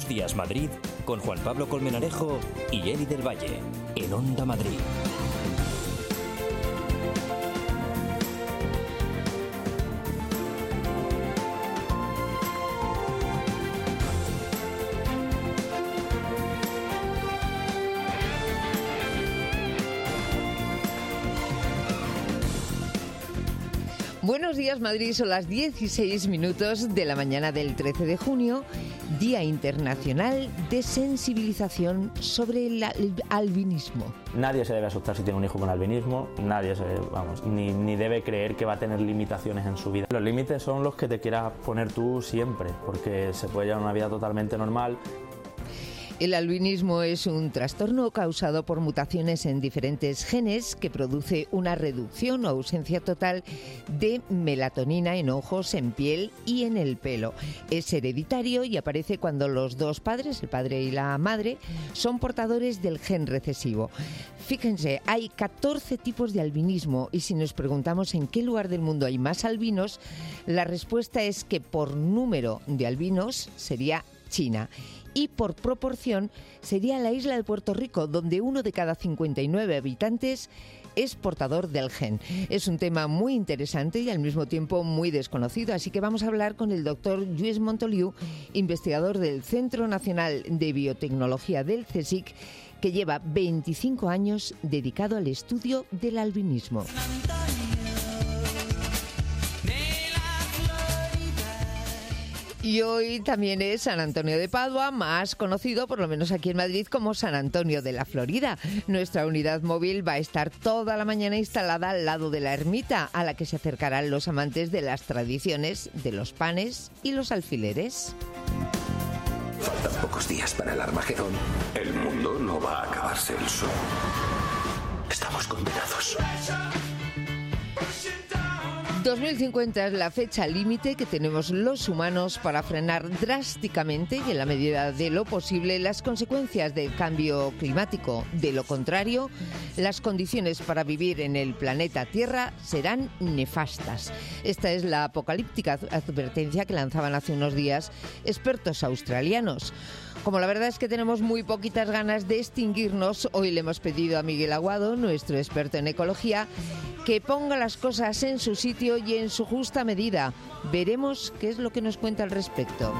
Días Madrid con Juan Pablo Colmenarejo y Eli del Valle en Onda Madrid. Buenos días, Madrid. Son las 16 minutos de la mañana del 13 de junio, Día Internacional de Sensibilización sobre el albinismo. Nadie se debe asustar si tiene un hijo con albinismo, nadie ni debe creer que va a tener limitaciones en su vida. Los límites son los que te quieras poner tú siempre, porque se puede llevar una vida totalmente normal. El albinismo es un trastorno causado por mutaciones en diferentes genes que produce una reducción o ausencia total de melatonina en ojos, en piel y en el pelo. Es hereditario y aparece cuando los dos padres, el padre y la madre, son portadores del gen recesivo. Fíjense, hay 14 tipos de albinismo y si nos preguntamos en qué lugar del mundo hay más albinos, la respuesta es que por número de albinos sería China. Y por proporción sería la isla de Puerto Rico, donde 1 de cada 59 habitantes es portador del gen. Es un tema muy interesante y al mismo tiempo muy desconocido, así que vamos a hablar con el doctor Lluís Montoliu, investigador del Centro Nacional de Biotecnología del CSIC, que lleva 25 años dedicado al estudio del albinismo. Y hoy también es San Antonio de Padua, más conocido, por lo menos aquí en Madrid, como San Antonio de la Florida. Nuestra unidad móvil va a estar toda la mañana instalada al lado de la ermita, a la que se acercarán los amantes de las tradiciones, de los panes y los alfileres. Faltan pocos días para el Armagedón. El mundo no va a acabarse el solo. Estamos condenados. 2050 es la fecha límite que tenemos los humanos para frenar drásticamente y en la medida de lo posible las consecuencias del cambio climático. De lo contrario, las condiciones para vivir en el planeta Tierra serán nefastas. Esta es la apocalíptica advertencia que lanzaban hace unos días expertos australianos. Como la verdad es que tenemos muy poquitas ganas de extinguirnos, hoy le hemos pedido a Miguel Aguado, nuestro experto en ecología, que ponga las cosas en su sitio y en su justa medida. Veremos qué es lo que nos cuenta al respecto.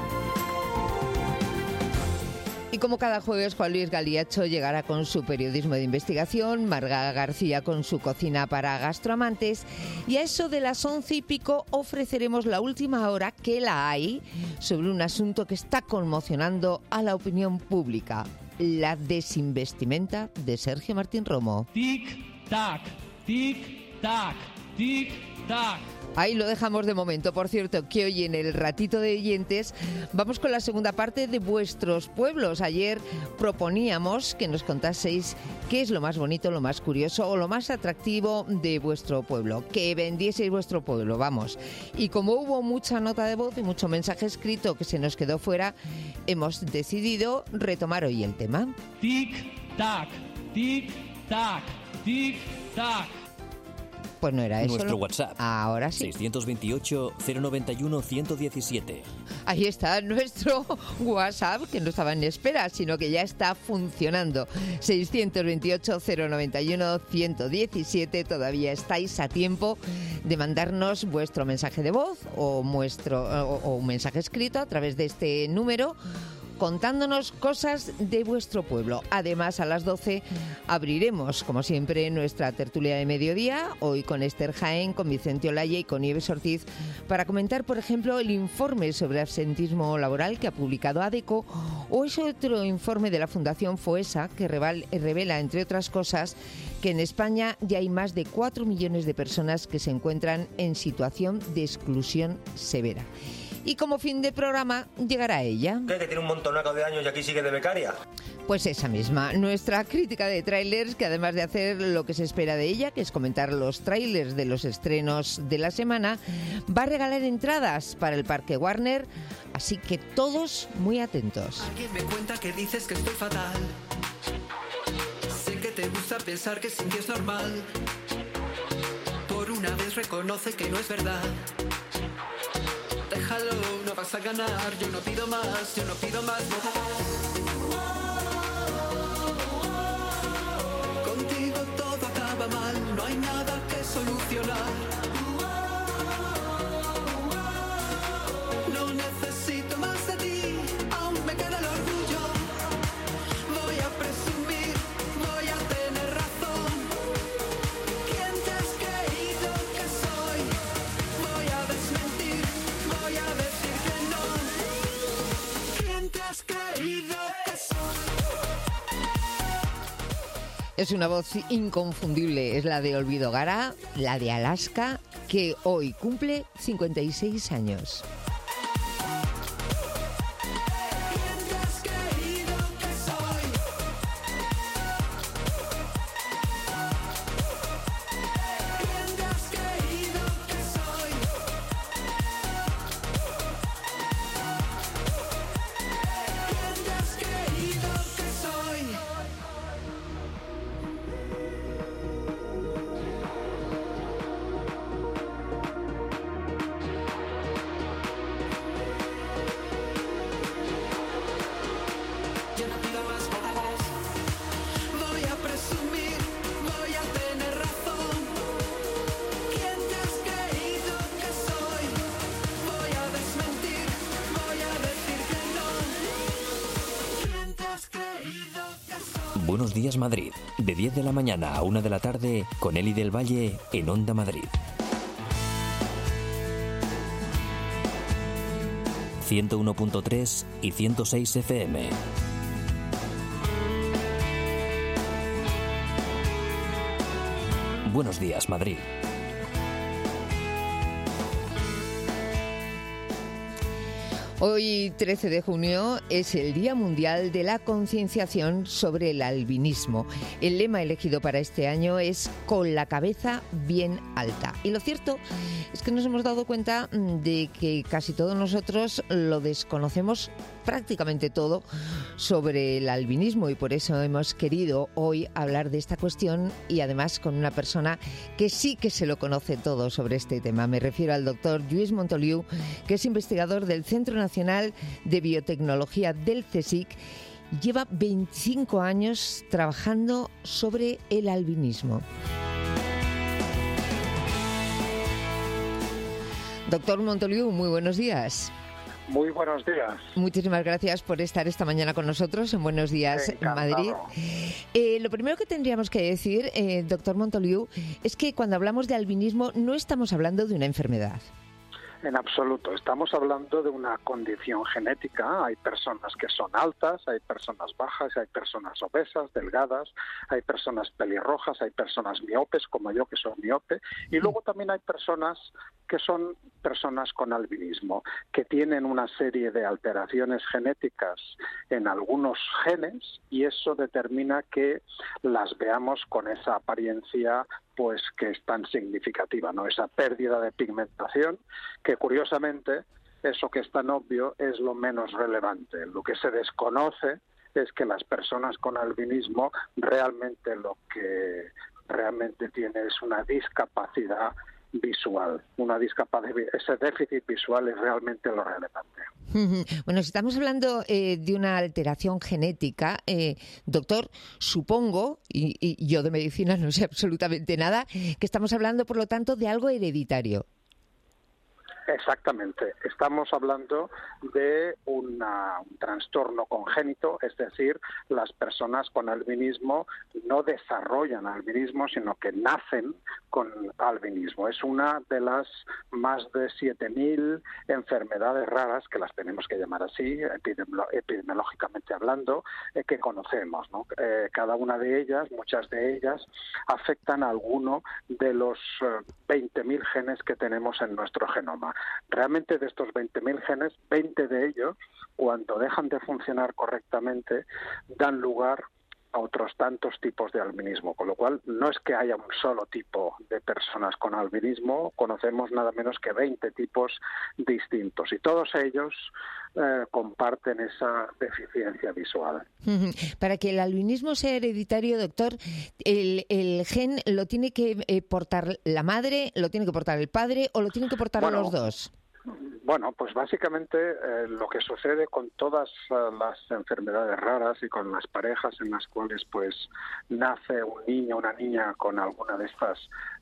Y como cada jueves, Juan Luis Galiacho llegará con su periodismo de investigación, Marga García con su cocina para gastroamantes, y a eso de las 11:15 ofreceremos la última hora, que la hay, sobre un asunto que está conmocionando a la opinión pública: la desinvestimenta de Sergio Martín Romo. Tic-tac, tic-tac, tic-tac. Ahí lo dejamos de momento. Por cierto, que hoy en el ratito de oyentes vamos con la segunda parte de vuestros pueblos. Ayer proponíamos que nos contaseis qué es lo más bonito, lo más curioso o lo más atractivo de vuestro pueblo. Que vendieseis vuestro pueblo, vamos. Y como hubo mucha nota de voz y mucho mensaje escrito que se nos quedó fuera, hemos decidido retomar hoy el tema. Tic-tac, tic-tac, tic-tac. Pues no era eso. Nuestro WhatsApp. Ahora sí. 628-091-117. Ahí está nuestro WhatsApp, que no estaba en espera, sino que ya está funcionando. 628-091-117. Todavía estáis a tiempo de mandarnos vuestro mensaje de voz o un mensaje escrito a través de este número, contándonos cosas de vuestro pueblo. Además, a las 12 abriremos, como siempre, nuestra tertulia de mediodía, hoy con Esther Jaén, con Vicente Olaya y con Nieves Ortiz, para comentar, por ejemplo, el informe sobre absentismo laboral que ha publicado ADECO, o ese otro informe de la Fundación FOESA que revela, entre otras cosas, que en España ya hay más de 4 millones de personas que se encuentran en situación de exclusión severa. Y como fin de programa llegará ella. ¿Qué? ¿Que tiene un montonaco de años y aquí sigue de becaria? Pues esa misma, nuestra crítica de tráilers, que además de hacer lo que se espera de ella, que es comentar los tráilers de los estrenos de la semana, va a regalar entradas para el Parque Warner, así que todos muy atentos. Alguien me cuenta que dices que estoy fatal. Sé que te gusta pensar que sin ti es normal. Por una vez reconoce que no es verdad. déjalo, no vas a ganar. Yo no pido más, yo no pido más. Contigo todo acaba mal, no hay nada que solucionar. No necesito más de ti, aún me queda el orgullo. Voy a presumir, voy a tener razón. ¿Quién te has creído que soy? Voy a desmentir, voy a decir que no. ¿Quién te has creído que soy? Es una voz inconfundible, es la de Olvido Gara, la de Alaska, que hoy cumple 56 años. Buenos días Madrid, de 10 de la mañana a 1 de la tarde, con Eli del Valle en Onda Madrid. 101.3 y 106 FM. Buenos días Madrid. Hoy, 13 de junio, es el Día Mundial de la Concienciación sobre el Albinismo. El lema elegido para este año es "con la cabeza bien alta". Y lo cierto es que nos hemos dado cuenta de que casi todos nosotros lo desconocemos, prácticamente todo, sobre el albinismo, y por eso hemos querido hoy hablar de esta cuestión, y además con una persona que sí que se lo conoce todo sobre este tema. Me refiero al doctor Lluís Montoliu, que es investigador del Centro Nacional de Biotecnología del CSIC. Lleva 25 años trabajando sobre el albinismo. Doctor Montoliu, muy buenos días. Muy buenos días. Muchísimas gracias por estar esta mañana con nosotros en Buenos Días Madrid. Lo primero que tendríamos que decir, doctor Montoliu, es que cuando hablamos de albinismo no estamos hablando de una enfermedad. En absoluto. Estamos hablando de una condición genética. Hay personas que son altas, hay personas bajas, hay personas obesas, delgadas, hay personas pelirrojas, hay personas miopes, como yo que soy miope, y luego también hay personas que son personas con albinismo, que tienen una serie de alteraciones genéticas en algunos genes, y eso determina que las veamos con esa apariencia pues que es tan significativa, ¿no? Esa pérdida de pigmentación, que curiosamente eso que es tan obvio es lo menos relevante. Lo que se desconoce es que las personas con albinismo realmente lo que realmente tienen es una discapacidad visual, ese déficit visual es realmente lo relevante. Bueno, si estamos hablando de una alteración genética, doctor, supongo, y yo de medicina no sé absolutamente nada, que estamos hablando, por lo tanto, de algo hereditario. Exactamente. Estamos hablando de un trastorno congénito, es decir, las personas con albinismo no desarrollan albinismo, sino que nacen con albinismo. Es una de las más de 7.000 enfermedades raras, que las tenemos que llamar así, epidemiológicamente hablando, que conocemos, ¿no? Cada una de ellas, muchas de ellas, afectan a alguno de los 20.000 genes que tenemos en nuestro genoma. Realmente de estos 20.000 genes, 20 de ellos, cuando dejan de funcionar correctamente, dan lugar a otros tantos tipos de albinismo, con lo cual no es que haya un solo tipo de personas con albinismo, conocemos nada menos que 20 tipos distintos, y todos ellos comparten esa deficiencia visual. Para que el albinismo sea hereditario, doctor, ¿el gen lo tiene que portar la madre, lo tiene que portar el padre o lo tienen que portar los dos? Bueno, pues básicamente lo que sucede con todas las enfermedades raras y con las parejas en las cuales pues nace un niño o una niña con alguna de estas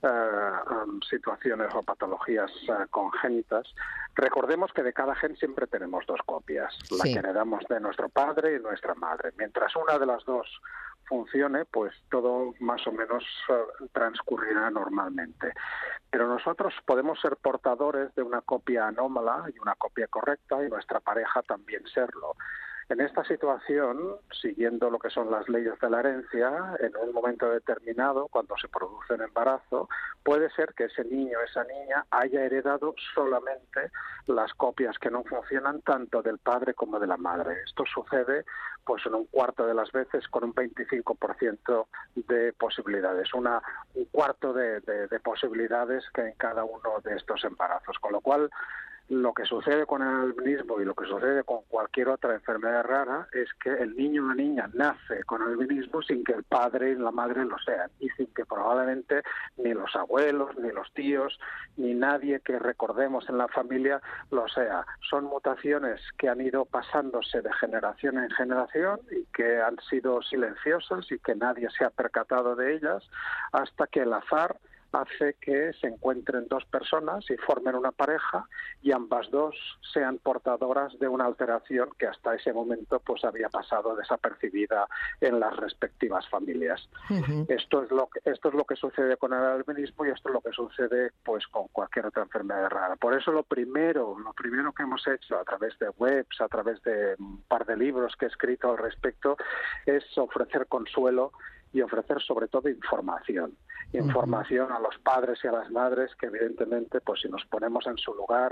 situaciones o patologías congénitas, recordemos que de cada gen siempre tenemos dos copias, la que heredamos de nuestro padre y nuestra madre. Mientras una de las dos funcione, pues todo más o menos transcurrirá normalmente. Pero nosotros podemos ser portadores de una copia anómala y una copia correcta, y nuestra pareja también serlo. En esta situación, siguiendo lo que son las leyes de la herencia, en un momento determinado, cuando se produce el embarazo, puede ser que ese niño o esa niña haya heredado solamente las copias que no funcionan tanto del padre como de la madre. Esto sucede pues en un cuarto de las veces con un 25% de posibilidades, un cuarto de posibilidades que en cada uno de estos embarazos, con lo cual lo que sucede con el albinismo y lo que sucede con cualquier otra enfermedad rara es que el niño o la niña nace con albinismo sin que el padre y la madre lo sean, y sin que probablemente ni los abuelos, ni los tíos, ni nadie que recordemos en la familia lo sea. Son mutaciones que han ido pasándose de generación en generación y que han sido silenciosas y que nadie se ha percatado de ellas, hasta que el azar hace que se encuentren dos personas y formen una pareja, y ambas dos sean portadoras de una alteración que hasta ese momento pues había pasado desapercibida en las respectivas familias. Uh-huh. Esto es lo que sucede con el albinismo, y esto es lo que sucede pues con cualquier otra enfermedad rara. Por eso lo primero que hemos hecho a través de webs, a través de un par de libros que he escrito al respecto, es ofrecer consuelo y ofrecer sobre todo información a los padres y a las madres, que evidentemente pues si nos ponemos en su lugar,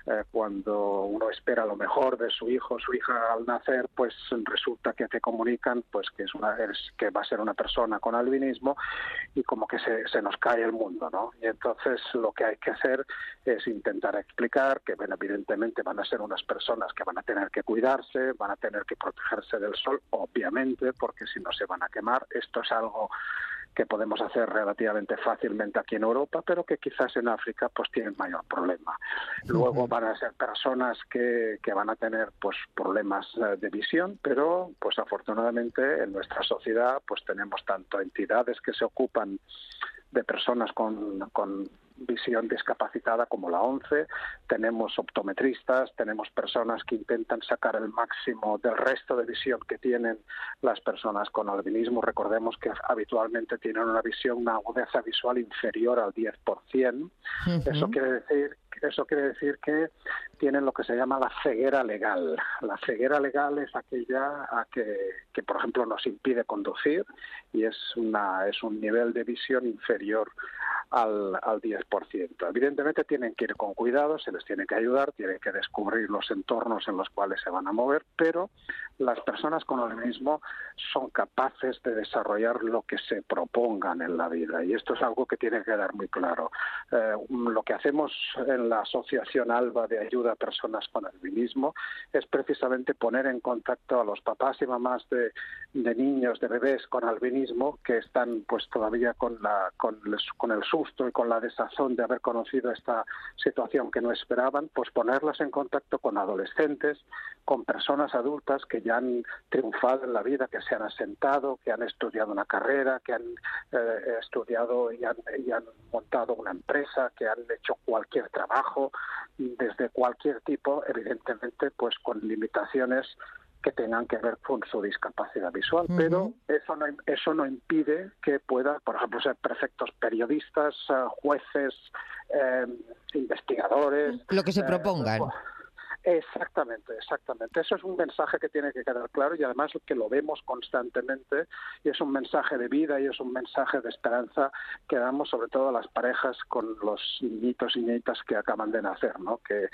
cuando uno espera lo mejor de su hijo o su hija al nacer, pues resulta que te comunican pues que va a ser una persona con albinismo, y como que se nos cae el mundo, ¿no? Y entonces lo que hay que hacer es intentar explicar que evidentemente van a ser unas personas que van a tener que cuidarse, van a tener que protegerse del sol, obviamente, porque si no se van a quemar. Esto es algo que podemos hacer relativamente fácilmente aquí en Europa, pero que quizás en África pues tienen mayor problema. Luego van a ser personas que van a tener pues problemas de visión, pero pues afortunadamente en nuestra sociedad pues tenemos tanto entidades que se ocupan de personas con visión discapacitada como la ONCE, tenemos optometristas, tenemos personas que intentan sacar el máximo del resto de visión que tienen las personas con albinismo. Recordemos que habitualmente tienen una agudeza visual inferior al 10%. Uh-huh. Eso quiere decir que tienen lo que se llama la ceguera legal. La ceguera legal es aquella que por ejemplo, nos impide conducir, y es un nivel de visión inferior al 10%. Evidentemente tienen que ir con cuidado, se les tiene que ayudar, tienen que descubrir los entornos en los cuales se van a mover, pero las personas con albinismo son capaces de desarrollar lo que se propongan en la vida, y esto es algo que tiene que quedar muy claro. Lo que hacemos en la Asociación ALBA de Ayuda a Personas con Albinismo es precisamente poner en contacto a los papás y mamás de niños, de bebés con albinismo, que están pues todavía con el susto y con la desazón de haber conocido esta situación que no esperaban, pues ponerlas en contacto con adolescentes, con personas adultas que ya han triunfado en la vida, que se han asentado, que han estudiado una carrera, que han estudiado y han montado una empresa, que han hecho cualquier trabajo, desde cualquier tipo, evidentemente pues con limitaciones que tengan que ver con su discapacidad visual, uh-huh. Pero eso no impide que pueda, por ejemplo, ser perfectos periodistas, jueces, investigadores. Lo que se propongan. Exactamente. Eso es un mensaje que tiene que quedar claro, y además que lo vemos constantemente, y es un mensaje de vida y es un mensaje de esperanza que damos sobre todo a las parejas con los niñitos y niñitas que acaban de nacer, ¿no? Que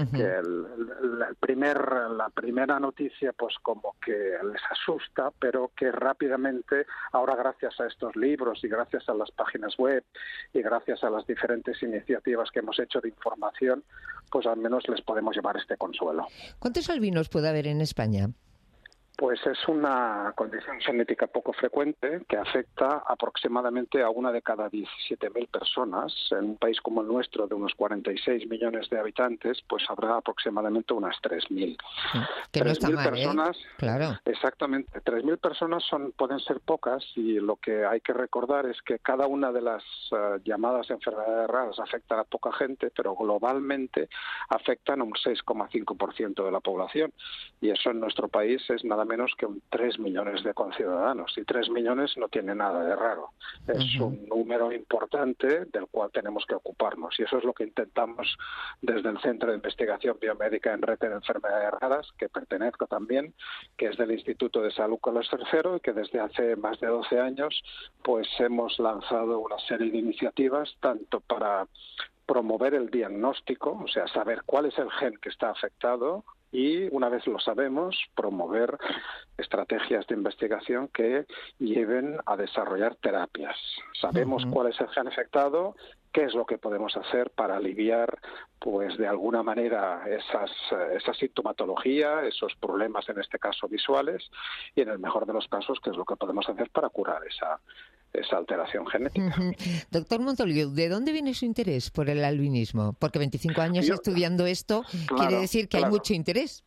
la primera noticia pues como que les asusta, pero que rápidamente, ahora gracias a estos libros y gracias a las páginas web y gracias a las diferentes iniciativas que hemos hecho de información, pues al menos les podemos llevar este consuelo. ¿Cuántos albinos puede haber en España? Pues es una condición genética poco frecuente que afecta aproximadamente a una de cada 17.000 personas. En un país como el nuestro, de unos 46 millones de habitantes, pues habrá aproximadamente unas 3.000. Que no está 3.000 mal, personas, Claro. Exactamente. 3.000 personas pueden ser pocas, y lo que hay que recordar es que cada una de las llamadas enfermedades raras afectan a poca gente, pero globalmente afectan a un 6,5% de la población. Y eso en nuestro país es nada menos que 3 millones de conciudadanos, y 3 millones no tiene nada de raro. Es un número importante del cual tenemos que ocuparnos, y eso es lo que intentamos desde el Centro de Investigación Biomédica en Red de Enfermedades Raras, que pertenezco también, que es del Instituto de Salud Carlos III, y que desde hace más de 12 años pues hemos lanzado una serie de iniciativas, tanto para promover el diagnóstico, o sea, saber cuál es el gen que está afectado, y una vez lo sabemos, promover estrategias de investigación que lleven a desarrollar terapias. Sabemos cuál es el gen afectado, qué es lo que podemos hacer para aliviar, pues de alguna manera, esa sintomatología, esos problemas, en este caso visuales, y en el mejor de los casos, qué es lo que podemos hacer para curar esa alteración genética. Doctor Montoliu, ¿de dónde viene su interés por el albinismo? Porque 25 años estudiando esto quiere decir que hay mucho interés.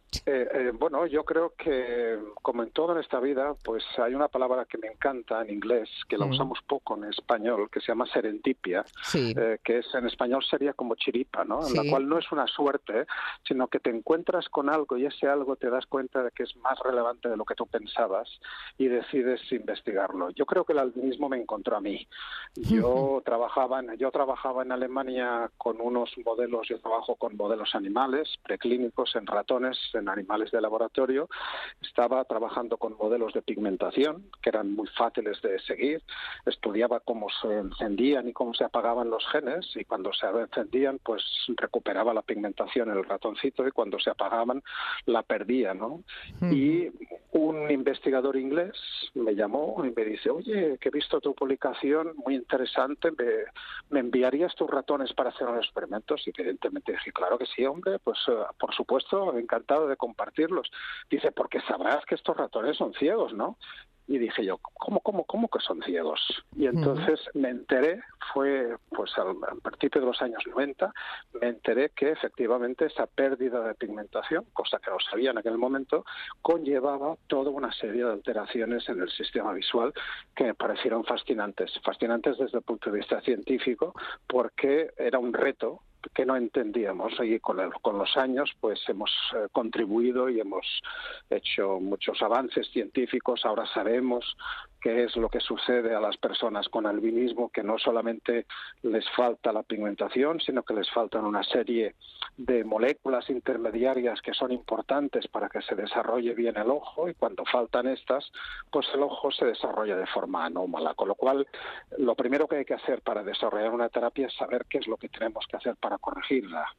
Bueno, yo creo que, como en todo en esta vida, pues hay una palabra que me encanta en inglés, que la usamos poco en español, que se llama serendipia, que es, en español sería como chiripa, ¿no? En la cual no es una suerte, sino que te encuentras con algo, y ese algo te das cuenta de que es más relevante de lo que tú pensabas, y decides investigarlo. Yo creo que el albinismo me encontró a mí. Yo trabajaba en Alemania con unos modelos, yo trabajo con modelos animales, preclínicos, en ratones, en animales de laboratorio. Estaba trabajando con modelos de pigmentación que eran muy fáciles de seguir. Estudiaba cómo se encendían y cómo se apagaban los genes, y cuando se encendían pues recuperaba la pigmentación en el ratoncito, y cuando se apagaban la perdía, ¿no? Y un investigador inglés me llamó y me dice: oye, que he visto tu publicación, muy interesante, ¿me enviarías tus ratones para hacer unos experimentos? Y evidentemente dije: claro que sí, hombre, pues por supuesto, encantado de compartirlos. Dice: porque sabrás que estos ratones son ciegos, ¿no? Y dije yo: ¿Cómo que son ciegos? Y entonces me enteré, fue pues al principio de los años 90, me enteré que efectivamente esa pérdida de pigmentación, cosa que no sabía en aquel momento, conllevaba toda una serie de alteraciones en el sistema visual que me parecieron fascinantes desde el punto de vista científico, porque era un reto que no entendíamos, y con los años pues hemos contribuido y hemos hecho muchos avances científicos. Ahora sabemos qué es lo que sucede a las personas con albinismo, que no solamente les falta la pigmentación, sino que les faltan una serie de moléculas intermediarias que son importantes para que se desarrolle bien el ojo, y cuando faltan estas, pues el ojo se desarrolla de forma anómala. Con lo cual, lo primero que hay que hacer para desarrollar una terapia es saber qué es lo que tenemos que hacer para corregirla.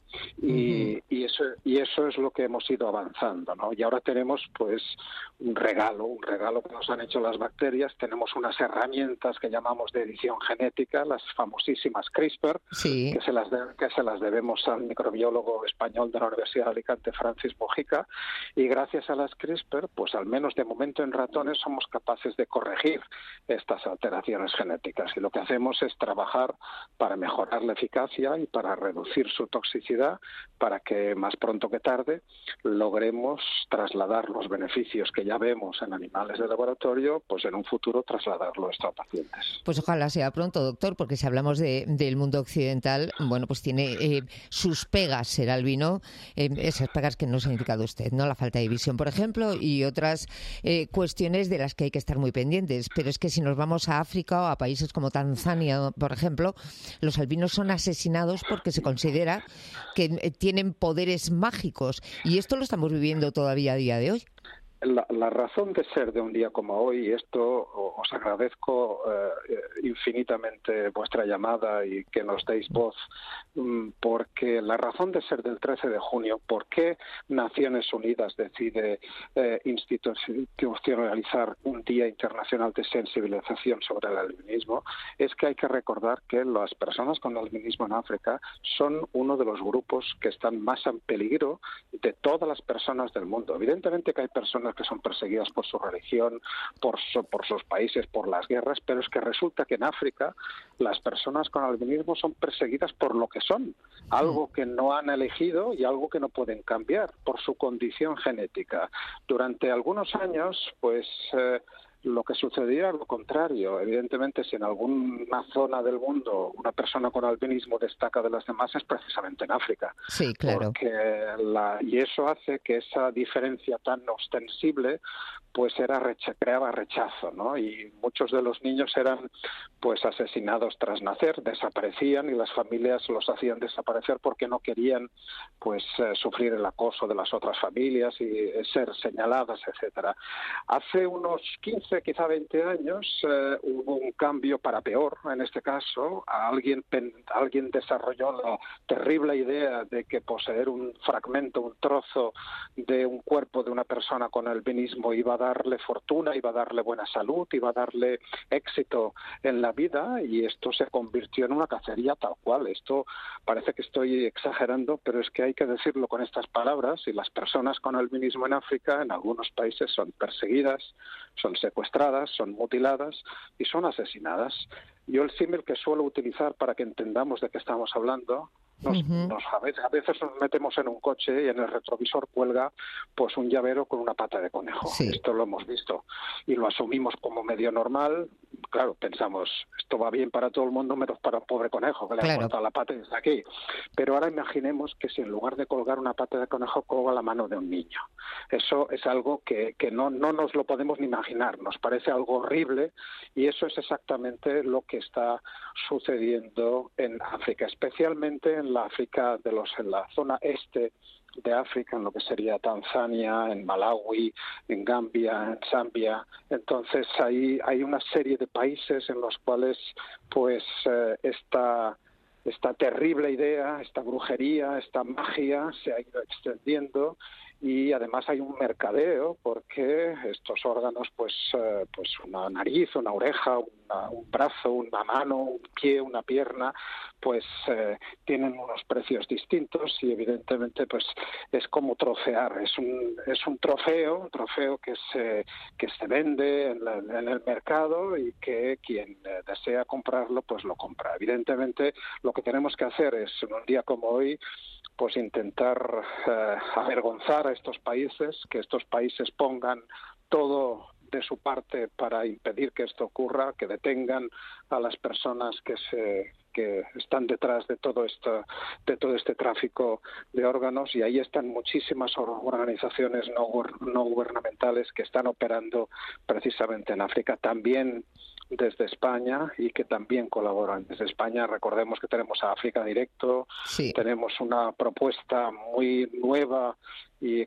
Y eso es lo que hemos ido avanzando, ¿no? Y ahora tenemos pues un regalo que nos han hecho las bacterias. Tenemos unas herramientas que llamamos de edición genética, las famosísimas CRISPR, que se las debemos al microbiólogo español de la Universidad de Alicante, Francis Mojica, y gracias a las CRISPR, pues al menos de momento en ratones somos capaces de corregir estas alteraciones genéticas, y lo que hacemos es trabajar para mejorar la eficacia y para reducir su toxicidad, para que más pronto que tarde logremos trasladar los beneficios que ya vemos en animales de laboratorio, pues en un futuro trasladarlo a estos pacientes. Pues ojalá sea pronto, doctor, porque si hablamos del mundo occidental, bueno, pues tiene sus pegas ser albino, esas pegas que nos ha indicado usted, ¿no? La falta de visión, por ejemplo, y otras cuestiones de las que hay que estar muy pendientes. Pero es que si nos vamos a África o a países como Tanzania, por ejemplo, los albinos son asesinados porque se considera que tienen poderes mágicos, y esto lo estamos viviendo todavía a día de hoy. La razón de ser de un día como hoy, y esto os agradezco infinitamente vuestra llamada y que nos deis voz, porque la razón de ser del 13 de junio, ¿por qué Naciones Unidas decide institucionalizar un Día Internacional de Sensibilización sobre el albinismo? Es que hay que recordar que las personas con albinismo en África son uno de los grupos que están más en peligro de todas las personas del mundo. Evidentemente que hay personas personas que son perseguidas por su religión, por sus países, por las guerras, pero es que resulta que en África las personas con albinismo son perseguidas por lo que son, algo que no han elegido y algo que no pueden cambiar por su condición genética. Durante algunos años, pues lo que sucedía es lo contrario. Evidentemente, si en alguna zona del mundo una persona con albinismo destaca de las demás, es precisamente en África. Sí, claro. Y eso hace que esa diferencia tan ostensible pues creaba rechazo, ¿no? Y muchos de los niños eran pues asesinados tras nacer, desaparecían y las familias los hacían desaparecer porque no querían pues sufrir el acoso de las otras familias y ser señaladas, etcétera. Hace unos 15, quizá 20 años hubo un cambio para peor en este caso. Alguien desarrolló la terrible idea de que poseer un fragmento, un trozo de un cuerpo de una persona con albinismo iba a darle fortuna, iba a darle buena salud, iba a darle éxito en la vida, y esto se convirtió en una cacería tal cual. Esto parece que estoy exagerando, pero es que hay que decirlo con estas palabras, y las personas con albinismo en África, en algunos países, son perseguidas, son secuestradas, son mutiladas y son asesinadas. Yo el símil que suelo utilizar para que entendamos de qué estamos hablando, a veces nos metemos en un coche y en el retrovisor cuelga pues un llavero con una pata de conejo. Sí. Esto lo hemos visto y lo asumimos como medio normal. Claro, pensamos, esto va bien para todo el mundo menos para un pobre conejo que le ha cortado la pata y está aquí. Pero ahora imaginemos que si en lugar de colgar una pata de conejo colga la mano de un niño. Eso es algo que no nos lo podemos ni imaginar, nos parece algo horrible, y eso es exactamente lo que está sucediendo en África, especialmente en la África en la zona este de África, en lo que sería Tanzania, en Malawi, en Gambia, en Zambia. Entonces hay una serie de países en los cuales pues esta terrible idea, esta brujería, esta magia se ha ido extendiendo, y además hay un mercadeo porque estos órganos, pues una nariz, una oreja, un brazo, una mano, un pie, una pierna, pues tienen unos precios distintos, y evidentemente pues es como trofear, es un trofeo que se vende en el mercado, y que quien desea comprarlo pues lo compra. Evidentemente lo que tenemos que hacer es, en un día como hoy, pues intentar avergonzar a estos países, que estos países pongan todo de su parte para impedir que esto ocurra, que detengan a las personas que están detrás de todo este tráfico de órganos, y ahí están muchísimas organizaciones no gubernamentales que están operando precisamente en África, también desde España, y que también colaboran desde España. Recordemos que tenemos a África Directo, sí. Tenemos una propuesta muy nueva y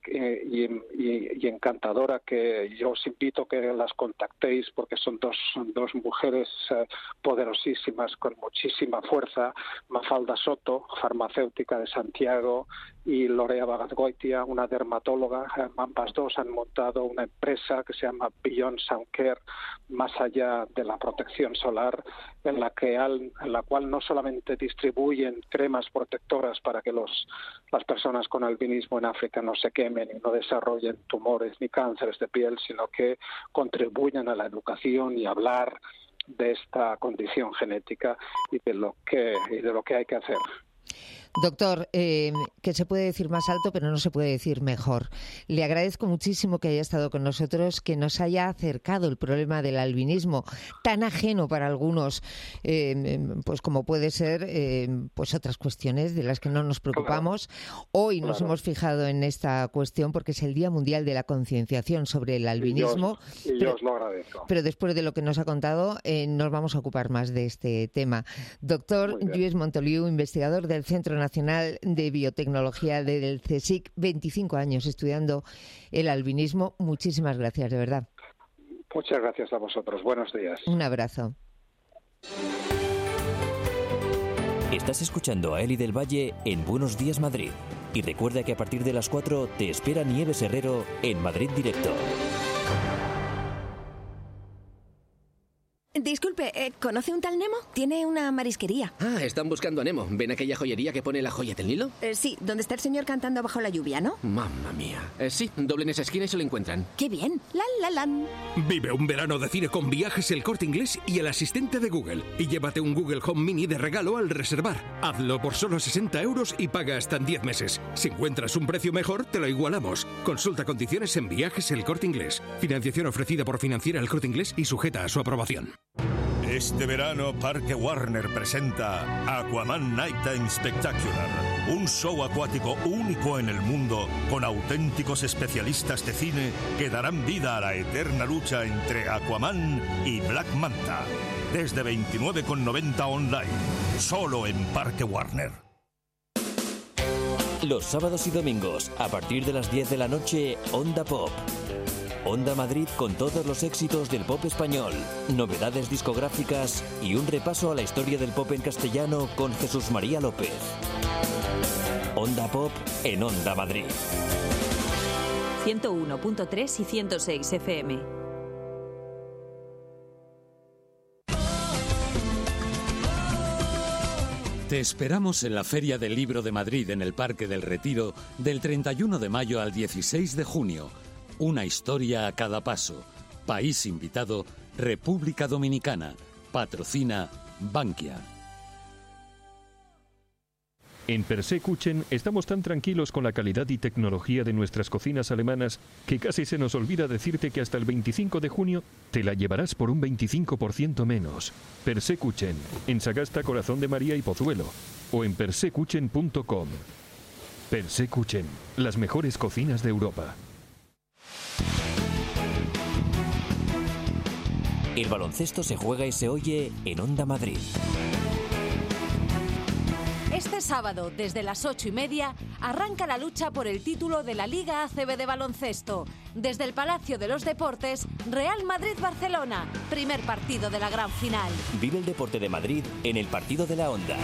encantadora, que yo os invito a que las contactéis, porque son dos mujeres poderosísimas, con muchísima fuerza: Mafalda Soto, farmacéutica de Santiago, y Lorea Bagatgoitia, una dermatóloga. Ambas dos han montado una empresa que se llama Beyond Sun Care, más allá de la protección solar, en la cual no solamente distribuyen cremas protectoras para que las personas con albinismo en África no se quemen y no desarrollen tumores ni cánceres de piel, sino que contribuyen a la educación y hablar de esta condición genética y de lo que hay que hacer. Doctor, que se puede decir más alto, pero no se puede decir mejor. Le agradezco muchísimo que haya estado con nosotros, que nos haya acercado el problema del albinismo, tan ajeno para algunos, pues como puede ser pues otras cuestiones de las que no nos preocupamos. Hoy nos hemos fijado en esta cuestión porque es el Día Mundial de la Concienciación sobre el albinismo. Y yo os lo agradezco. Pero después de lo que nos ha contado, nos vamos a ocupar más de este tema. Doctor Lluís Montoliu, investigador del Centro Nacional de Biotecnología del CSIC, 25 años estudiando el albinismo. Muchísimas gracias, de verdad. Muchas gracias a vosotros. Buenos días. Un abrazo. Estás escuchando a Eli del Valle en Buenos Días Madrid. Y recuerda que a partir de las 4 te espera Nieves Herrero en Madrid Directo. Disculpe, ¿conoce un tal Nemo? Tiene una marisquería. Ah, están buscando a Nemo. ¿Ven aquella joyería que pone la joya del Nilo? Sí, donde está el señor cantando bajo la lluvia, ¿no? Mamma mía. Sí, doblen esa esquina y se lo encuentran. ¡Qué bien! ¡Lan! Vive un verano de cine con Viajes El Corte Inglés y el asistente de Google. Y llévate un Google Home Mini de regalo al reservar. Hazlo por solo 60 € y paga hasta en 10 meses. Si encuentras un precio mejor, te lo igualamos. Consulta condiciones en Viajes El Corte Inglés. Financiación ofrecida por Financiera El Corte Inglés y sujeta a su aprobación. Este verano, Parque Warner presenta Aquaman Nighttime Spectacular, un show acuático único en el mundo con auténticos especialistas de cine que darán vida a la eterna lucha entre Aquaman y Black Manta. Desde 29,90 online, solo en Parque Warner. Los sábados y domingos, a partir de las 10 de la noche, Onda Pop. Onda Madrid con todos los éxitos del pop español, novedades discográficas y un repaso a la historia del pop en castellano con Jesús María López. Onda Pop en Onda Madrid. 101.3 y 106 FM. Te esperamos en la Feria del Libro de Madrid en el Parque del Retiro del 31 de mayo al 16 de junio. Una historia a cada paso. País invitado, República Dominicana. Patrocina Bankia. En Persekuchen estamos tan tranquilos con la calidad y tecnología de nuestras cocinas alemanas que casi se nos olvida decirte que hasta el 25 de junio te la llevarás por un 25% menos. Persekuchen, en Sagasta, Corazón de María y Pozuelo, o en persekuchen.com. Persekuchen, las mejores cocinas de Europa. El baloncesto se juega y se oye en Onda Madrid. Este sábado, desde las 8:30, arranca la lucha por el título de la Liga ACB de baloncesto. Desde el Palacio de los Deportes, Real Madrid-Barcelona, primer partido de la gran final. Vive el deporte de Madrid en el partido de la Onda.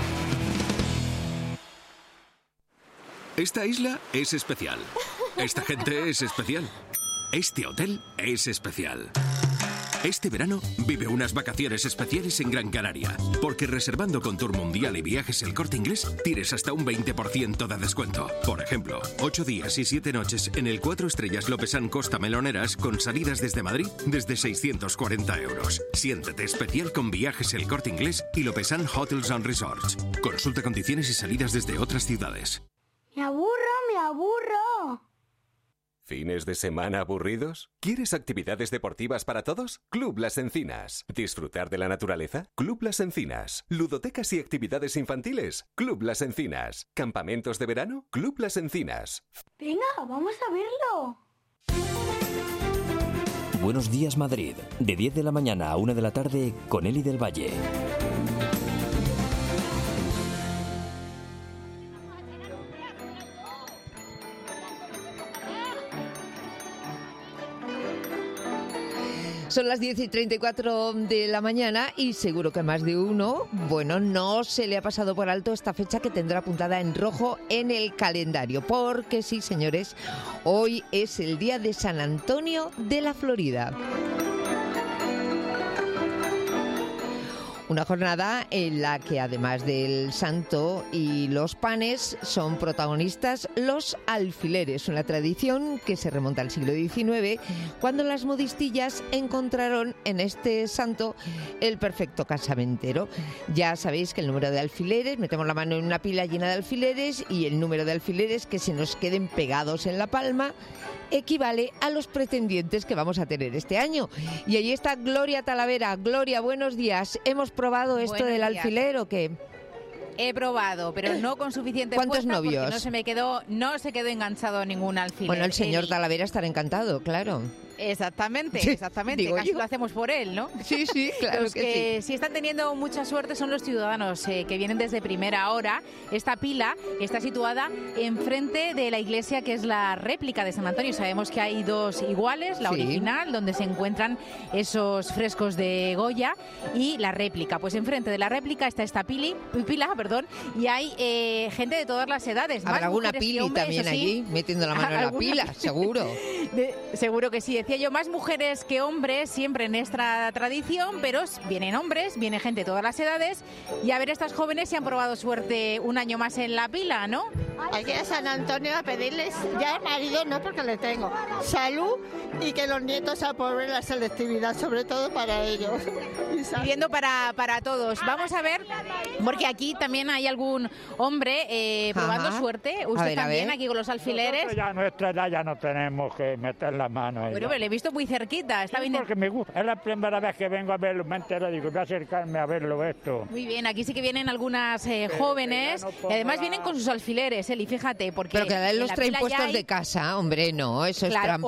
Esta isla es especial. Esta gente es especial. Este hotel es especial. Este verano vive unas vacaciones especiales en Gran Canaria, porque reservando con Tour Mundial y Viajes El Corte Inglés tienes hasta un 20% de descuento. Por ejemplo, 8 días y 7 noches en el 4 estrellas Lopesan Costa Meloneras con salidas desde Madrid desde 640 €. Siéntete especial con Viajes El Corte Inglés y Lopesan Hotels and Resorts. Consulta condiciones y salidas desde otras ciudades. ¡Me aburro! ¿Fines de semana aburridos? ¿Quieres actividades deportivas para todos? Club Las Encinas. ¿Disfrutar de la naturaleza? Club Las Encinas. ¿Ludotecas y actividades infantiles? Club Las Encinas. ¿Campamentos de verano? Club Las Encinas. Venga, vamos a verlo. Buenos días Madrid, de 10 de la mañana a 1 de la tarde con Eli del Valle. Son las 10:34 de la mañana y seguro que más de uno, no se le ha pasado por alto esta fecha que tendrá apuntada en rojo en el calendario. Porque sí, señores, hoy es el día de San Antonio de la Florida. Una jornada en la que, además del santo y los panes, son protagonistas los alfileres, una tradición que se remonta al siglo XIX, cuando las modistillas encontraron en este santo el perfecto casamentero. Ya sabéis que el número de alfileres, metemos la mano en una pila llena de alfileres y el número de alfileres que se nos queden pegados en la palma equivale a los pretendientes que vamos a tener este año. Y allí está Gloria Talavera. Gloria, buenos días. ¿Hemos probado esto del alfiler o qué? He probado, pero no con suficiente fuerza. ¿Cuántos novios? Porque no se quedó enganchado a ningún alfiler. Bueno, el señor Talavera estará encantado, claro. Exactamente. Casi lo hacemos por él, ¿no? Sí, claro. Los que sí están teniendo mucha suerte son los ciudadanos que vienen desde primera hora. Esta pila está situada enfrente de la iglesia que es la réplica de San Antonio. Sabemos que hay dos iguales, la original, donde se encuentran esos frescos de Goya, y la réplica. Pues enfrente de la réplica está esta pila, y hay gente de todas las edades. Habrá alguna pili también allí, metiendo la mano en la pila, seguro. Seguro que sí. decía yo, más mujeres que hombres siempre en esta tradición, pero vienen hombres, viene gente de todas las edades, y a ver estas jóvenes si han probado suerte un año más en la pila, ¿no? Hay que ir a San Antonio a pedirles, ya marido no porque le tengo, salud y que los nietos aprueben la selectividad, sobre todo para ellos. Pidiendo para todos. Vamos a ver, porque aquí también hay algún hombre probando suerte. Usted también, aquí con los alfileres. Nosotros ya a nuestra edad ya no tenemos que meter las manos. Bueno, pero le he visto muy cerquita. Está bien. Porque me gusta. Es la primera vez que vengo a verlo, me entero, digo, voy a acercarme a verlo esto. Muy bien, aquí sí que vienen algunas jóvenes y además vienen con sus alfileres, Eli, fíjate, porque pero que los traen puestos de casa, hombre, no, eso es trampa.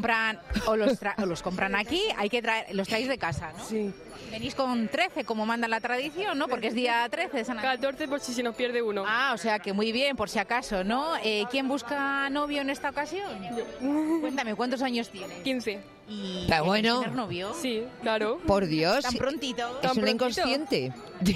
O los compran aquí, hay que los traéis de casa, ¿no? Sí. Venís con 13, como manda la tradición, ¿no? Porque es día 13 de San Antonio. 14 por si se nos pierde uno. Ah, o sea que muy bien, por si acaso, ¿no? ¿Quién busca novio en esta ocasión? Yo. Cuéntame, ¿cuántos años tienes? 15. ¿Y está bueno? ¿Tener novio? Sí, claro. Por Dios. Tan prontito. Es una inconsciente.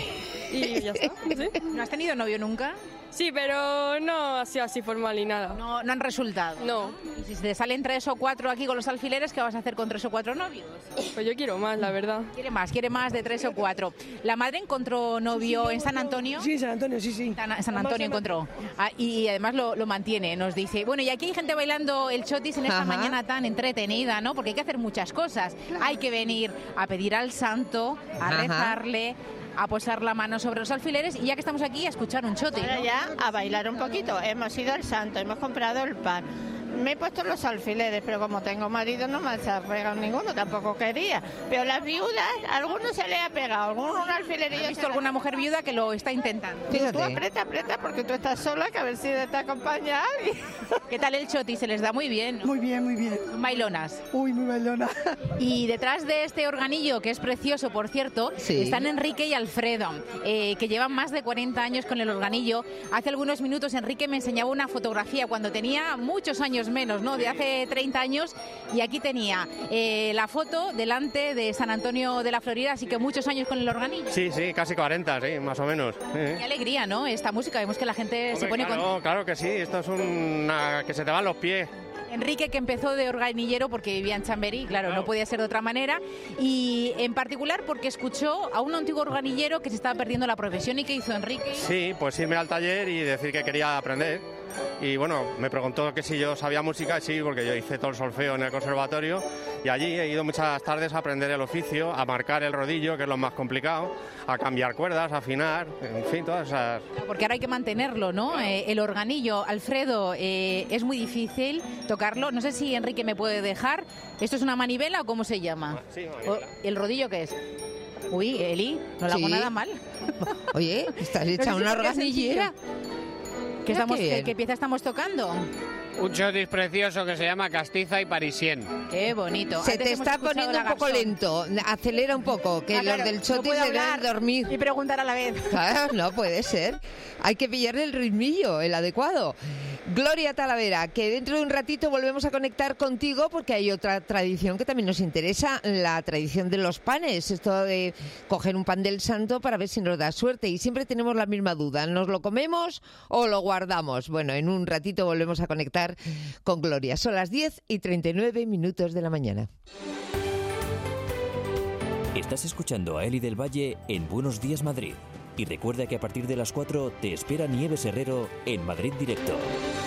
Y ya está. ¿Sí? ¿No has tenido novio nunca? Sí, pero no ha sido así formal ni nada. No han resultado. No. ¿Y si te salen 3 o 4 aquí con los alfileres, qué vas a hacer con 3 o 4 novios? Pues yo quiero más, la verdad. Quiere más de 3 o 4. ¿La madre encontró novio en San Antonio? Sí, en San Antonio, sí. San Antonio encontró. Y además lo mantiene, nos dice. Bueno, y aquí hay gente bailando el chotis en esta mañana tan entretenida, ¿no? Porque hay que hacer muchas cosas. Hay que venir a pedir al santo, a rezarle, a posar la mano sobre los alfileres, y ya que estamos aquí, a escuchar un chotis. Ahora ya a bailar un poquito. Hemos ido al santo, hemos comprado el pan. Me he puesto los alfileres, pero como tengo marido no me ha pegado ninguno, tampoco quería. Pero las viudas, a algunos se le ha pegado, algunos un alfilerillo. ¿Has visto alguna mujer viuda que lo está intentando? Tú aprieta, porque tú estás sola, que a ver si te acompaña alguien. ¿Qué tal el choti? Se les da muy bien, ¿no? Muy bien. Son bailonas. Uy, muy bailona. Y detrás de este organillo, que es precioso, por cierto, están Enrique y Alfredo, que llevan más de 40 años con el organillo. Hace algunos minutos Enrique me enseñaba una fotografía cuando tenía muchos años menos, ¿no? De hace 30 años, y aquí tenía la foto delante de San Antonio de la Florida, así que muchos años con el organillo. Sí, casi 40, sí, más o menos. Qué alegría, ¿no? Esta música, vemos que la gente se pone con... Claro que sí, esto es que se te van los pies. Enrique, que empezó de organillero porque vivía en Chamberí, claro, no podía ser de otra manera, y en particular porque escuchó a un antiguo organillero que se estaba perdiendo la profesión. ¿Y qué hizo Enrique? Sí, pues irme al taller y decir que quería aprender. Y bueno, me preguntó que si yo sabía música, sí, porque yo hice todo el solfeo en el conservatorio, y allí he ido muchas tardes a aprender el oficio, a marcar el rodillo, que es lo más complicado, a cambiar cuerdas, a afinar, en fin, todas esas... Porque ahora hay que mantenerlo, ¿no? El organillo, Alfredo, es muy difícil tocarlo. No sé si Enrique me puede dejar. ¿Esto es una manivela o cómo se llama? Sí, manivela. ¿El rodillo qué es? Uy, Eli, no lo hago nada mal. Oye, estás hecha una organillera. ¿Qué pieza estamos tocando? Un chotis precioso que se llama Castiza y Parisien. Qué bonito. Se te está poniendo un poco lento. Acelera un poco, que los del chotis se deben dormir. Y preguntar a la vez. Claro, no puede ser. Hay que pillarle el ritmillo, el adecuado. Gloria Talavera, que dentro de un ratito volvemos a conectar contigo porque hay otra tradición que también nos interesa, la tradición de los panes, esto de coger un pan del santo para ver si nos da suerte, y siempre tenemos la misma duda, ¿nos lo comemos o lo guardamos? Bueno, en un ratito volvemos a conectar con Gloria. Son las 10:39 de la mañana. Estás escuchando a Eli del Valle en Buenos Días Madrid. Y recuerda que a partir de las 4 te espera Nieves Herrero en Madrid Directo.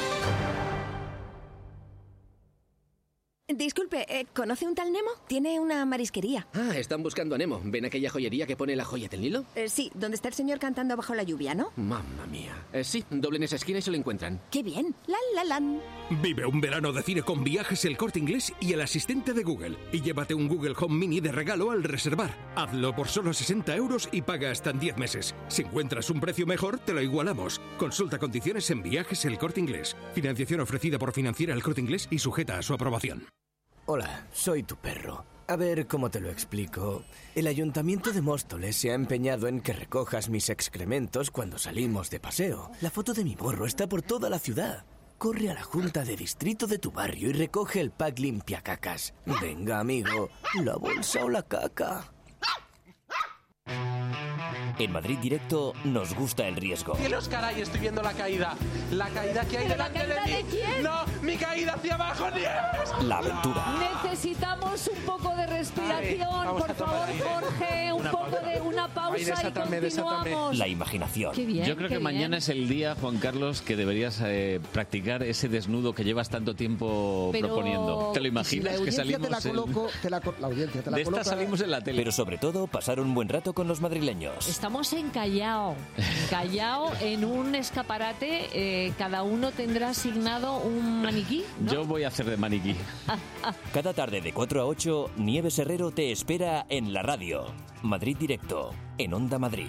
Disculpe, ¿conoce un tal Nemo? Tiene una marisquería. Ah, están buscando a Nemo. ¿Ven aquella joyería que pone la joya del Nilo? Sí, donde está el señor cantando bajo la lluvia, ¿no? Mamma mía. Sí, doblen esa esquina y se lo encuentran. ¡Qué bien! ¡Lan! Vive un verano de cine con Viajes El Corte Inglés y el asistente de Google. Y llévate un Google Home Mini de regalo al reservar. Hazlo por solo 60 € y paga hasta en 10 meses. Si encuentras un precio mejor, te lo igualamos. Consulta condiciones en Viajes El Corte Inglés. Financiación ofrecida por Financiera El Corte Inglés y sujeta a su aprobación. Hola, soy tu perro. A ver cómo te lo explico. El Ayuntamiento de Móstoles se ha empeñado en que recojas mis excrementos cuando salimos de paseo. La foto de mi morro está por toda la ciudad. Corre a la junta de distrito de tu barrio y recoge el pack limpiacacas. Venga, amigo, la bolsa o la caca. En Madrid Directo nos gusta el riesgo. ¡Cielos, caray! Estoy viendo la caída. La caída que hay delante de mí. ¿Quién? ¡No! ¡Mi caída hacia abajo, Nieves! La aventura. Necesitamos un poco de respiración, por favor, Jorge. Un poco de una pausa y continuamos. La imaginación. Qué bien, Yo creo que mañana es el día, Juan Carlos, que deberías practicar ese desnudo que llevas tanto tiempo proponiendo. ¿Te lo imaginas? Que salimos la audiencia te la de esta coloca. salimos en la tele. Pero sobre todo, pasar un buen rato con los madrileños. Estamos en Callao, en un escaparate. Cada uno tendrá asignado un maniquí, ¿no? Yo voy a hacer de maniquí. Cada tarde de 4 a 8, Nieves Herrero te espera en la radio. Madrid Directo, en Onda Madrid.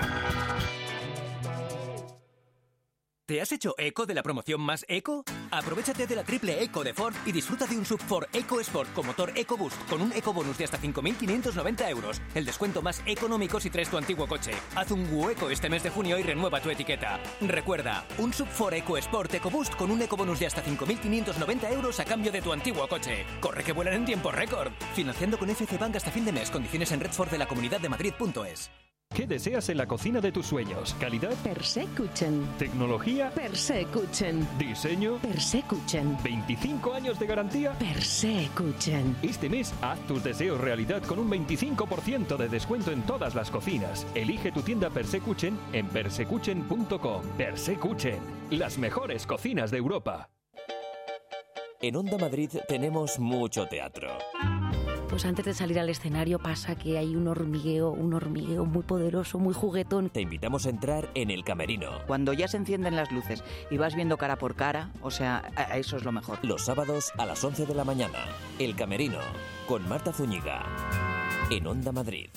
¿Te has hecho eco de la promoción más eco? Aprovechate de la triple eco de Ford y disfruta de un SUV Ford EcoSport con motor EcoBoost con un ecobonus de hasta 5.590 euros. El descuento más económico si traes tu antiguo coche. Haz un hueco este mes de junio y renueva tu etiqueta. Recuerda, un SUV Ford EcoSport EcoBoost con un ecobonus de hasta 5.590 euros a cambio de tu antiguo coche. Corre que vuelan en tiempo récord. Financiando con FC Bank hasta fin de mes. Condiciones en redfordelacomunidaddemadrid.es. ¿Qué deseas en la cocina de tus sueños? ¿Calidad? Persekuchen. ¿Tecnología? Persekuchen. ¿Diseño? Persekuchen. 25 años de garantía. Persekuchen. Este mes haz tus deseos realidad con un 25% de descuento en todas las cocinas. Elige tu tienda Persekuchen en persekuchen.com. Persekuchen, las mejores cocinas de Europa. En Onda Madrid tenemos mucho teatro. Pues antes de salir al escenario pasa que hay un hormigueo muy poderoso, muy juguetón. Te invitamos a entrar en El Camerino. Cuando ya se encienden las luces y vas viendo cara por cara, o sea, eso es lo mejor. Los sábados a las 11 de la mañana. El Camerino, con Marta Zúñiga. En Onda Madrid.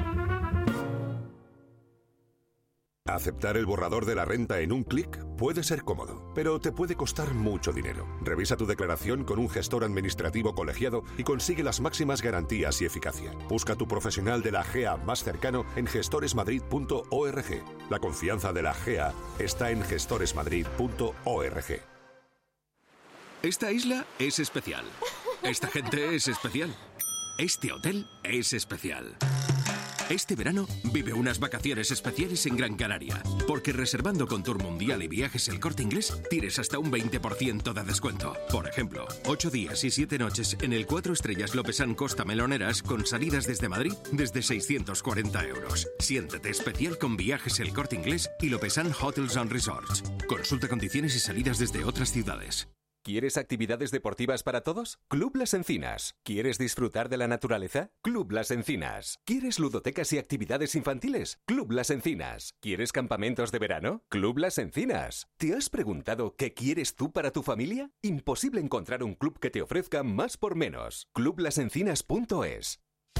Aceptar el borrador de la renta en un clic puede ser cómodo, pero te puede costar mucho dinero. Revisa tu declaración con un gestor administrativo colegiado y consigue las máximas garantías y eficacia. Busca tu profesional de la GEA más cercano en gestoresmadrid.org. La confianza de la GEA está en gestoresmadrid.org. Esta isla es especial. Esta gente es especial. Este hotel es especial. Este verano vive unas vacaciones especiales en Gran Canaria, porque reservando con Tour Mundial y Viajes El Corte Inglés tienes hasta un 20% de descuento. Por ejemplo, 8 días y 7 noches en el 4 estrellas Lopesan Costa Meloneras con salidas desde Madrid desde 640 euros. Siéntete especial con Viajes El Corte Inglés y Lopesan Hotels and Resorts. Consulta condiciones y salidas desde otras ciudades. ¿Quieres actividades deportivas para todos? Club Las Encinas. ¿Quieres disfrutar de la naturaleza? Club Las Encinas. ¿Quieres ludotecas y actividades infantiles? Club Las Encinas. ¿Quieres campamentos de verano? Club Las Encinas. ¿Te has preguntado qué quieres tú para tu familia? Imposible encontrar un club que te ofrezca más por menos. clublasencinas.es.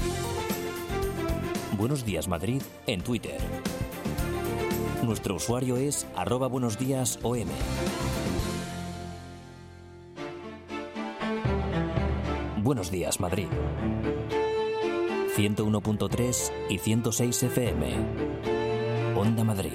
Buenos días Madrid en Twitter. Nuestro usuario es @buenosdíasom. Buenos días, Madrid. 101.3 y 106 FM. Onda Madrid.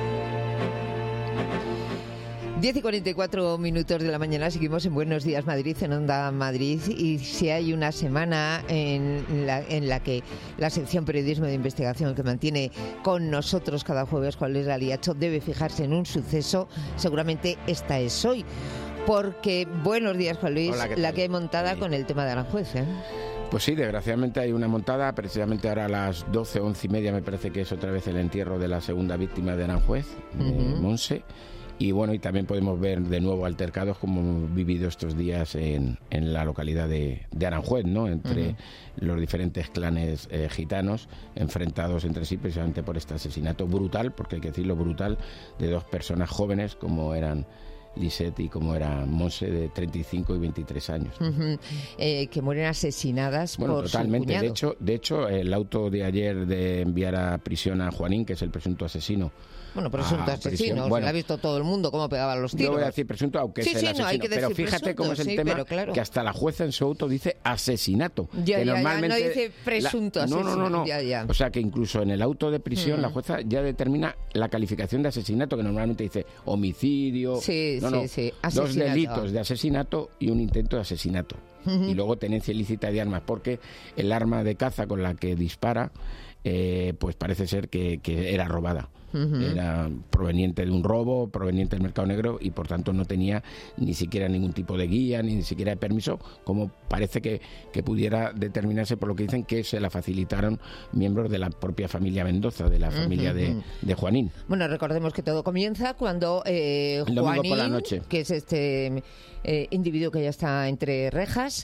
10:44 de la mañana, seguimos en Buenos Días Madrid, en Onda Madrid, y si hay una semana en la que la sección Periodismo de Investigación, que mantiene con nosotros cada jueves Juan Luis Galiacho, debe fijarse en un suceso, seguramente esta es hoy. Porque, buenos días Juan Luis, hola, la que hay montada con el tema de Aranjuez, ¿eh? Pues sí, desgraciadamente hay una montada, precisamente ahora a las 12, 11:30 me parece que es otra vez el entierro de la segunda víctima de Aranjuez, Monse. Y bueno, y también podemos ver de nuevo altercados como hemos vivido estos días en la localidad de Aranjuez, ¿no? Entre los diferentes clanes gitanos enfrentados entre sí precisamente por este asesinato brutal, porque hay que decirlo brutal, de dos personas jóvenes como eran Lisette y como era Monse, de 35 y 23 años. Que mueren asesinadas por totalmente. su cuñado. De hecho, el auto de ayer de enviar a prisión a Juanín, que es el presunto asesino. Bueno, presunto asesino, lo ha visto todo el mundo cómo pegaban los tiros. Yo voy a decir presunto, aunque es el asesino. No, hay que pero decir fíjate presunto, cómo es el tema, claro, que hasta la jueza en su auto dice asesinato. Ya, que normalmente no dice presunto asesino. No. Ya. O sea que incluso en el auto de prisión la jueza ya determina la calificación de asesinato, que normalmente dice homicidio. Sí. Dos delitos de asesinato y un intento de asesinato. Y luego tenencia ilícita de armas, porque el arma de caza con la que dispara pues parece ser que era robada. Era proveniente de un robo, proveniente del mercado negro, y por tanto no tenía ni siquiera ningún tipo de guía, ni siquiera de permiso, como parece que pudiera determinarse por lo que dicen que se la facilitaron miembros de la propia familia Mendoza, de la familia de Juanín. Bueno, recordemos que todo comienza cuando Juanín, por la noche, que es este individuo que ya está entre rejas,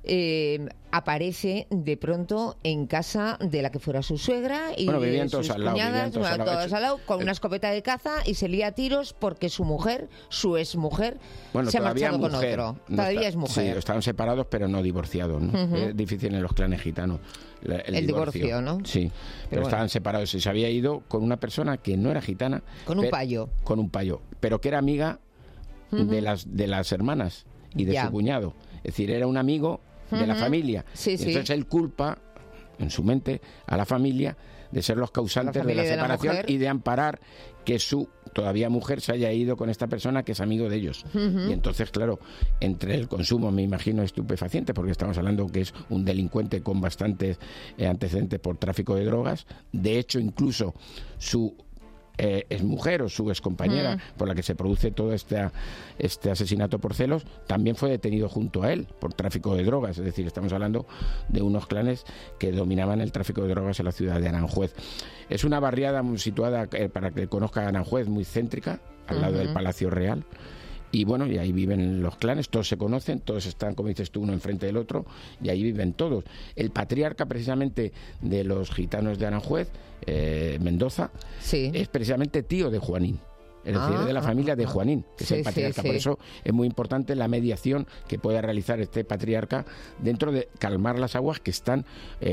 aparece de pronto en casa de la que fuera su suegra y vivían todos sus al lado, cuñadas, todos al lado, con una escopeta de caza, y se lía a tiros porque su mujer, su exmujer, se ha marchado con otro. Todavía es mujer. Sí, estaban separados pero no divorciados, ¿no? Es difícil en los clanes gitanos el divorcio, ¿no? Sí, pero estaban separados y se había ido con una persona que no era gitana. Con un payo. Con un payo, pero que era amiga de las hermanas y de su cuñado. Es decir, era un amigo de la familia. Entonces él culpa en su mente a la familia de ser los causantes de la separación y de amparar que su todavía mujer se haya ido con esta persona que es amigo de ellos. Y entonces, claro, entre el consumo, me imagino, estupefaciente, porque estamos hablando que es un delincuente con bastantes antecedentes por tráfico de drogas. De hecho, incluso su exmujer o su excompañera por la que se produce todo este asesinato por celos, también fue detenido junto a él por tráfico de drogas. Es decir, estamos hablando de unos clanes que dominaban el tráfico de drogas en la ciudad de Aranjuez. Es una barriada situada, para que conozca Aranjuez, muy céntrica, al lado del Palacio Real. Y bueno, y ahí viven los clanes, todos se conocen, todos están, como dices tú, uno enfrente del otro, y ahí viven todos. El patriarca, precisamente, de los gitanos de Aranjuez, Mendoza, es precisamente tío de Juanín. Es decir, de la familia de Juanín, que es el patriarca. Por eso es muy importante la mediación que pueda realizar este patriarca dentro de calmar las aguas que están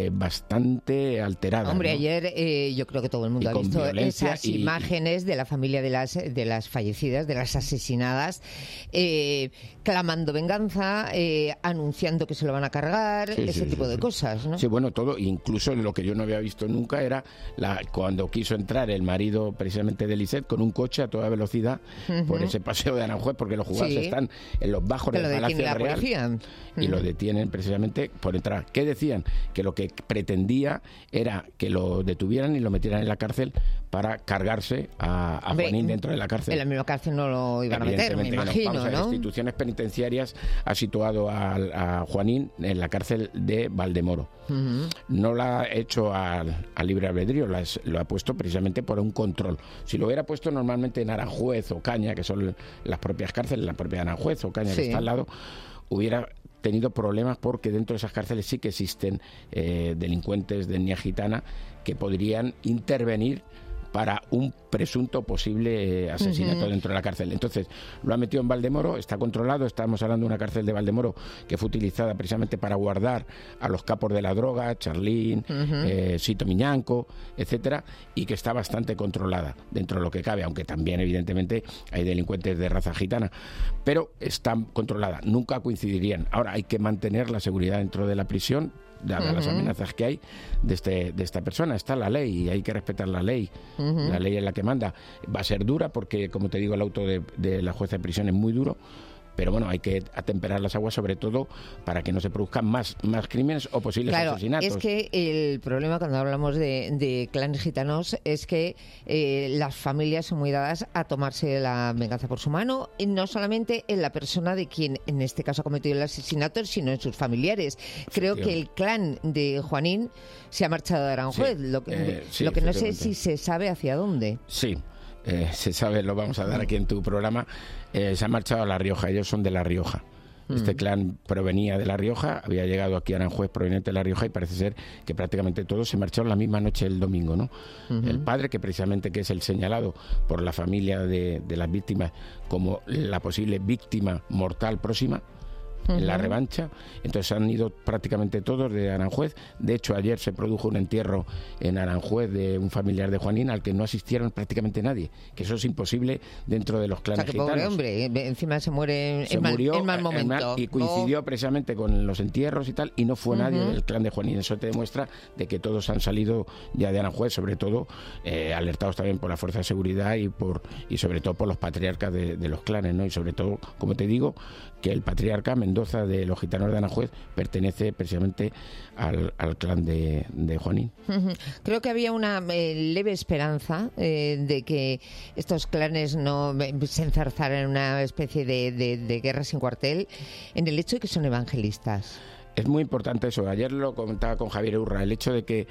bastante alteradas. Hombre, ¿no? Ayer yo creo que todo el mundo ha visto esas imágenes de la familia de las fallecidas, de las asesinadas, clamando venganza, anunciando que se lo van a cargar, ese tipo de cosas, ¿no? Sí, bueno, todo, incluso lo que yo no había visto nunca era cuando quiso entrar el marido precisamente de Lisette con un coche a toda velocidad por ese paseo de Aranjuez, porque los juzgados están en los bajos del Palacio Real y lo detienen precisamente por entrar. ¿Qué decían? Que lo que pretendía era que lo detuvieran y lo metieran en la cárcel para cargarse a Juanín dentro de la cárcel. En la misma cárcel no lo iban a meter, me imagino, ¿no? Las instituciones penitenciarias ha situado a Juanín en la cárcel de Valdemoro. No la ha hecho al libre albedrío, lo ha puesto precisamente por un control. Si lo hubiera puesto normalmente en Aranjuez o Caña, que son las propias cárceles, la propia Aranjuez o Caña que está al lado, hubiera tenido problemas, porque dentro de esas cárceles sí que existen delincuentes de etnia gitana que podrían intervenir para un presunto posible asesinato dentro de la cárcel. Entonces, lo ha metido en Valdemoro, está controlado. Estamos hablando de una cárcel de Valdemoro que fue utilizada precisamente para guardar a los capos de la droga, Charlín, Sito Miñanco, etcétera, y que está bastante controlada dentro de lo que cabe, aunque también, evidentemente, hay delincuentes de raza gitana, pero está controlada. Nunca coincidirían. Ahora, hay que mantener la seguridad dentro de la prisión, dadas las amenazas que hay de esta persona. Está la ley y hay que respetar la ley. La ley es la que manda. Va a ser dura porque, como te digo, el auto de la jueza de prisión es muy duro, pero bueno, hay que atemperar las aguas, sobre todo para que no se produzcan más crímenes o posibles asesinatos. Es que el problema cuando hablamos de clanes gitanos es que las familias son muy dadas a tomarse la venganza por su mano, y no solamente en la persona de quien en este caso ha cometido el asesinato, sino en sus familiares. Creo que el clan de Juanín se ha marchado de Aranjuez, lo que no sé si se sabe hacia dónde. Sí. Se sabe, lo vamos a dar aquí en tu programa. Se ha marchado a La Rioja, ellos son de La Rioja. Este clan provenía de La Rioja, había llegado aquí a Aranjuez proveniente de La Rioja, y parece ser que prácticamente todos se marcharon la misma noche del domingo, ¿no? El padre, que precisamente que es el señalado por la familia de las víctimas como la posible víctima mortal próxima, en la revancha. Entonces han ido prácticamente todos de Aranjuez. De hecho, ayer se produjo un entierro en Aranjuez de un familiar de Juanín al que no asistieron prácticamente nadie, que eso es imposible dentro de los clanes gitanos. Pobre hombre, encima se muere en mal momento. Y coincidió precisamente con los entierros y tal, y no fue nadie del clan de Juanín. Eso te demuestra de que todos han salido ya de Aranjuez, sobre todo alertados también por la fuerza de seguridad y sobre todo por los patriarcas de los clanes, ¿no? Y sobre todo, como te digo, que el patriarca Mendoza de los gitanos de Aranjuez pertenece precisamente al clan de Juanín. Creo que había una leve esperanza de que estos clanes no se enzarzaran en una especie de guerra sin cuartel, en el hecho de que son evangelistas. Es muy importante eso. Ayer lo comentaba con Javier Urra. El hecho de que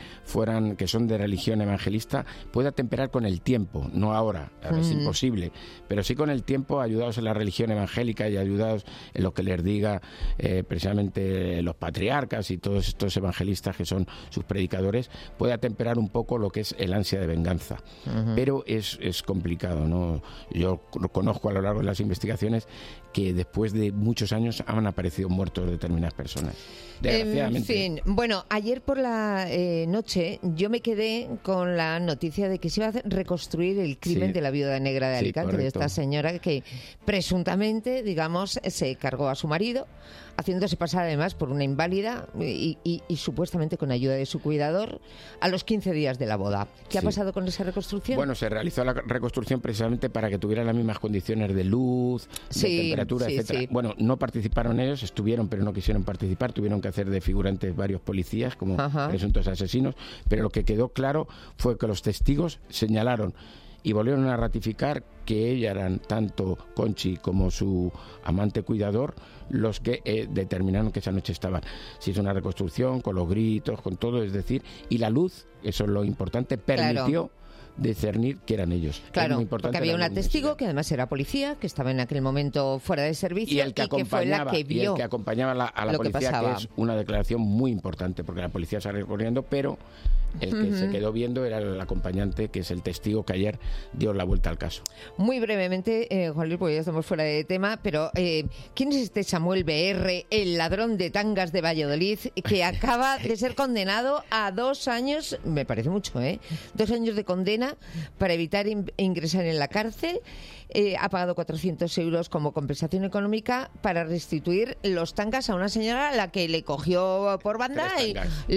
son de religión evangelista puede atemperar con el tiempo, no ahora. Ahora es imposible. Pero sí con el tiempo, ayudados en la religión evangélica y ayudados en lo que les diga precisamente los patriarcas y todos estos evangelistas que son sus predicadores, puede atemperar un poco lo que es el ansia de venganza. Pero es complicado, ¿no? Yo conozco a lo largo de las investigaciones que después de muchos años han aparecido muertos determinadas personas. Desgraciadamente. En fin, bueno, ayer por la noche yo me quedé con la noticia de que se iba a reconstruir el crimen de la viuda negra de Alicante, de esta señora que presuntamente, digamos, se cargó a su marido, haciéndose pasar además por una inválida y supuestamente con ayuda de su cuidador a los 15 días de la boda. ¿Qué ha pasado con esa reconstrucción? Bueno, se realizó la reconstrucción precisamente para que tuvieran las mismas condiciones de luz, de temperatura, etcétera. Bueno, no participaron ellos, estuvieron pero no quisieron participar, tuvieron que hacer de figurantes varios policías como presuntos asesinos, pero lo que quedó claro fue que los testigos señalaron y volvieron a ratificar que ella eran tanto Conchi como su amante cuidador los que determinaron que esa noche estaban. Si es una reconstrucción, con los gritos, con todo, es decir, y la luz, eso es lo importante, permitió discernir que eran ellos. Claro, porque había una testigo que además era policía, que estaba en aquel momento fuera de servicio y que fue la que vio. Y el que acompañaba a la policía, que es una declaración muy importante, porque la policía salió corriendo, pero el que se quedó viendo era el acompañante, que es el testigo que ayer dio la vuelta al caso. Muy brevemente, Juan Luis, porque ya estamos fuera de tema, pero ¿quién es este Samuel BR, el ladrón de tangas de Valladolid, que acaba de ser condenado a 2 años, me parece mucho, 2 años de condena para evitar ingresar en la cárcel? Ha pagado 400 euros como compensación económica para restituir los tangas a una señora a la que le cogió por banda y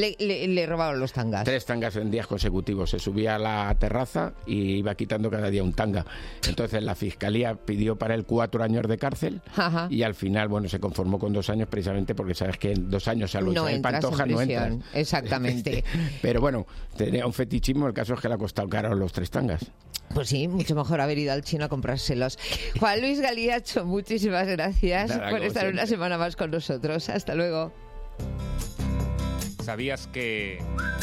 le robaron los tangas. 3 tangas en días consecutivos. Se subía a la terraza y iba quitando cada día un tanga. Entonces la Fiscalía pidió para él 4 años de cárcel y al final, bueno, se conformó con 2 años precisamente porque sabes que en 2 años salvo no en Pantoja no entras. Exactamente. Pero bueno, tenía un fetichismo. El caso es que le ha costado caro los 3 tangas. Pues sí, mucho mejor haber ido al chino a comprárselos. Juan Luis Galiacho, muchísimas gracias por estar una semana más con nosotros. Hasta luego. ¿Sabías que...?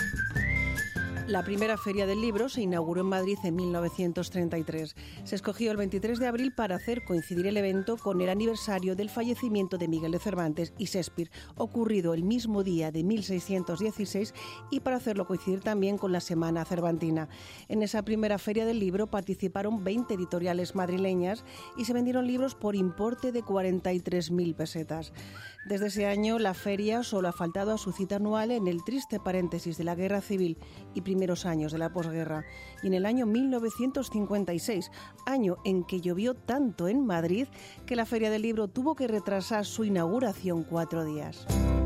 La primera Feria del Libro se inauguró en Madrid en 1933. Se escogió el 23 de abril para hacer coincidir el evento con el aniversario del fallecimiento de Miguel de Cervantes y Shakespeare, ocurrido el mismo día de 1616, y para hacerlo coincidir también con la Semana Cervantina. En esa primera Feria del Libro participaron 20 editoriales madrileñas y se vendieron libros por importe de 43.000 pesetas. Desde ese año, la feria solo ha faltado a su cita anual en el triste paréntesis de la Guerra Civil y primeros años de la posguerra. Y en el año 1956, año en que llovió tanto en Madrid que la Feria del Libro tuvo que retrasar su inauguración 4 días.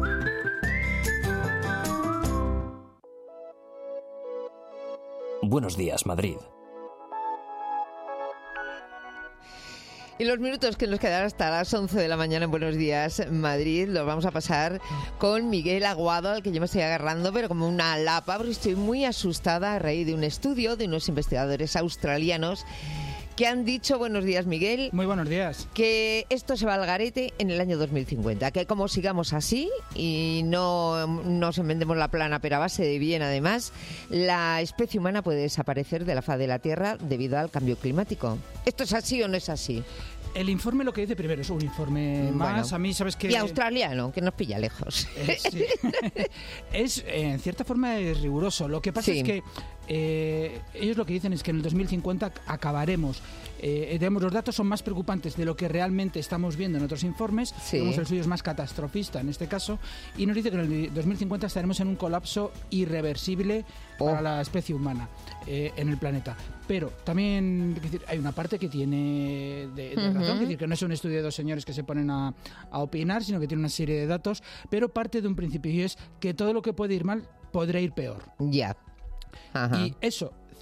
Buenos días, Madrid. Y los minutos que nos quedan hasta las 11 de la mañana en Buenos Días, Madrid, los vamos a pasar con Miguel Aguado, al que yo me estoy agarrando, pero como una lapa, porque estoy muy asustada a raíz de un estudio de unos investigadores australianos que han dicho, buenos días, Miguel. Muy buenos días. Que esto se va al garete en el año 2050, que como sigamos así y no nos enmendemos la plana, pero a base de bien además, la especie humana puede desaparecer de la faz de la Tierra debido al cambio climático. ¿Esto es así o no es así? El informe lo que dice primero es un informe más. Bueno, a mí, ¿sabes qué? Y australiano, que nos pilla lejos. Sí. En cierta forma es riguroso. Lo que pasa es que ellos lo que dicen es que en el 2050 acabaremos. Digamos, los datos son más preocupantes de lo que realmente estamos viendo en otros informes. Digamos, el suyo es más catastrofista en este caso. Y nos dice que en el 2050 estaremos en un colapso irreversible para la especie humana en el planeta. Pero también hay una parte que tiene de razón, es decir, que no es un estudio de 2 señores que se ponen a opinar, sino que tiene una serie de datos, pero parte de un principio, y es que todo lo que puede ir mal podrá ir peor. Ya. Y eso,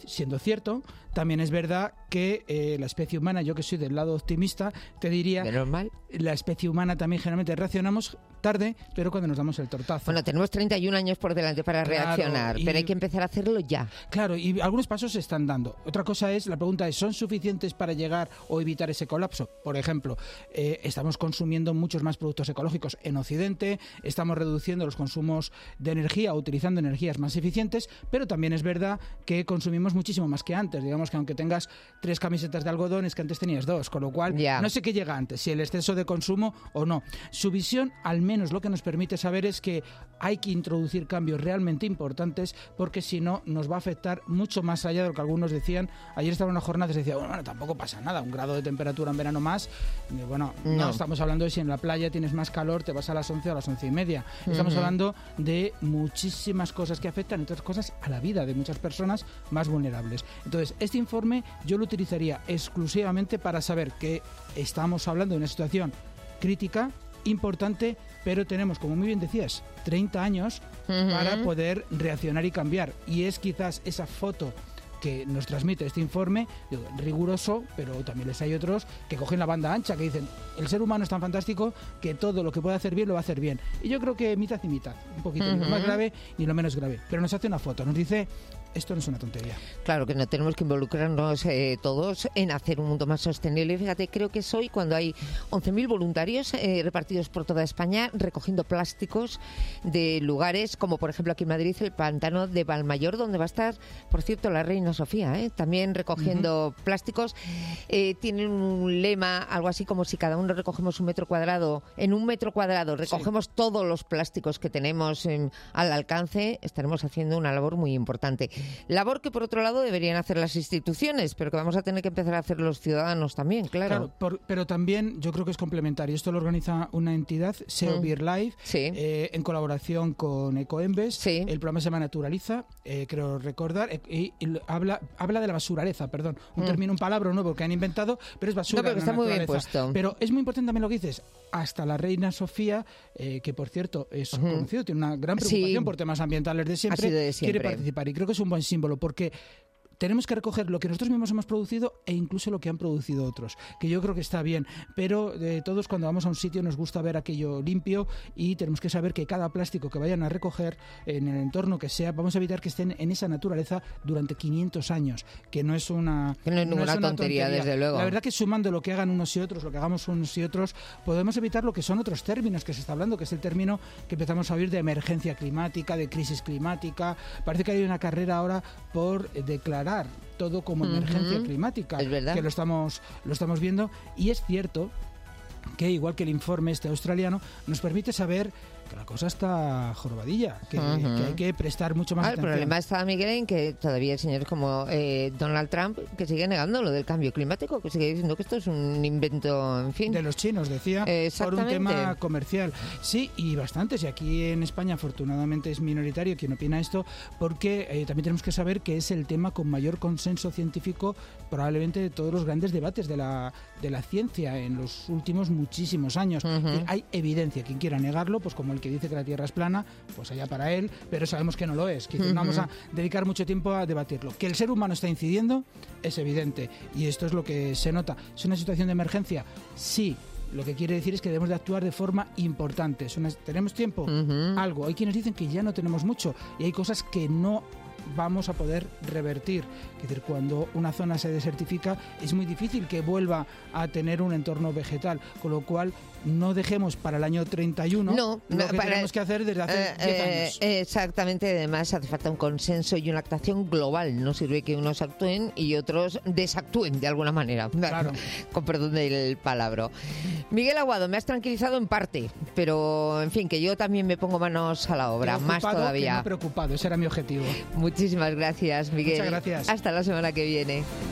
siendo cierto, también es verdad que la especie humana, yo que soy del lado optimista, te diría... Menos mal. La especie humana también generalmente reaccionamos tarde, pero cuando nos damos el tortazo. Bueno, tenemos 31 años por delante para reaccionar, pero hay que empezar a hacerlo ya. Claro, y algunos pasos se están dando. Otra cosa es, la pregunta es, ¿son suficientes para llegar o evitar ese colapso? Por ejemplo, estamos consumiendo muchos más productos ecológicos en Occidente, estamos reduciendo los consumos de energía, utilizando energías más eficientes, pero también es verdad que consumimos muchísimo más que antes. Digamos que aunque tengas 3 camisetas de algodón, es que antes tenías 2, con lo cual no sé qué llega antes, si el exceso de consumo o no. Su visión, al menos lo que nos permite saber es que hay que introducir cambios realmente importantes, porque si no nos va a afectar mucho más allá de lo que algunos decían. Ayer estaba en una jornada y se decía, bueno, tampoco pasa nada, 1 grado de temperatura en verano más. Y bueno, no estamos hablando de si en la playa tienes más calor, te vas a las 11 o a las 11:30. Estamos hablando de muchísimas cosas que afectan, entre otras cosas, a la vida de muchas personas más vulnerables. Entonces, este informe yo lo utilizaría exclusivamente para saber que estamos hablando de una situación crítica, importante, pero tenemos, como muy bien decías, 30 años para poder reaccionar y cambiar. Y es quizás esa foto que nos transmite este informe, riguroso, pero también hay otros que cogen la banda ancha, que dicen, el ser humano es tan fantástico que todo lo que puede hacer bien lo va a hacer bien. Y yo creo que mitad y mitad, un poquito, ni lo más grave ni lo menos grave. Pero nos hace una foto, nos dice, esto no es una tontería. Claro que no tenemos que involucrarnos todos en hacer un mundo más sostenible. Fíjate, creo que es hoy cuando hay 11.000 voluntarios repartidos por toda España recogiendo plásticos de lugares como, por ejemplo, aquí en Madrid, el pantano de Valmayor, donde va a estar, por cierto, la reina Sofía, también recogiendo plásticos. Tienen un lema, algo así como si cada uno recogemos 1 metro cuadrado, en 1 metro cuadrado recogemos todos los plásticos que tenemos al alcance, estaremos haciendo una labor muy importante. Labor que, por otro lado, deberían hacer las instituciones, pero que vamos a tener que empezar a hacer los ciudadanos también, claro. Pero también yo creo que es complementario. Esto lo organiza una entidad, SEO Beer Life, en colaboración con Ecoembes. El programa se llama Naturaliza, creo recordar, y habla de la basuraleza, perdón. Un palabra nuevo que han inventado, pero es basura. No, pero está muy bien puesto. Pero es muy importante también lo que dices. Hasta la reina Sofía, que por cierto es conocido, tiene una gran preocupación por temas ambientales de siempre, quiere participar. Y creo que es un buen símbolo, porque tenemos que recoger lo que nosotros mismos hemos producido e incluso lo que han producido otros, que yo creo que está bien, pero todos cuando vamos a un sitio nos gusta ver aquello limpio y tenemos que saber que cada plástico que vayan a recoger en el entorno que sea, vamos a evitar que estén en esa naturaleza durante 500 años, que no es una tontería, desde luego. La verdad que sumando lo que hagan unos y otros, lo que hagamos unos y otros, podemos evitar lo que son otros términos que se está hablando, que es el término que empezamos a oír de emergencia climática, de crisis climática. Parece que hay una carrera ahora por declarar todo como emergencia climática, es verdad, que lo estamos viendo, y es cierto que, igual que el informe australiano, nos permite saber que la cosa está jorobadilla, que hay que prestar mucho más atención. El problema está, Miguel, en que todavía hay señores como Donald Trump que sigue negando lo del cambio climático, que sigue diciendo que esto es un invento, en fin. De los chinos, decía, por un tema comercial. Sí, y bastantes. Y aquí en España, afortunadamente, es minoritario quien opina esto, porque también tenemos que saber que es el tema con mayor consenso científico, probablemente de todos los grandes debates de la ciencia en los últimos muchísimos años. Hay evidencia. Quien quiera negarlo, pues como el que dice que la Tierra es plana, pues allá para él, pero sabemos que no lo es, que no vamos a dedicar mucho tiempo a debatirlo. Que el ser humano está incidiendo es evidente, y esto es lo que se nota. ¿Es una situación de emergencia? Sí. Lo que quiere decir es que debemos de actuar de forma importante. ¿Tenemos tiempo? Algo. Hay quienes dicen que ya no tenemos mucho, y hay cosas que no vamos a poder revertir. Es decir, cuando una zona se desertifica, es muy difícil que vuelva a tener un entorno vegetal, con lo cual no dejemos para el año 31 lo que tenemos que hacer desde hace 10 años. Exactamente, además hace falta un consenso y una actuación global. No sirve que unos actúen y otros desactúen de alguna manera. Claro. Con perdón del palabra. Miguel Aguado, me has tranquilizado en parte, pero en fin, que yo también me pongo manos a la obra, más todavía. No preocupado, ese era mi objetivo. Muchísimas gracias, Miguel. Muchas gracias. Hasta la semana que viene.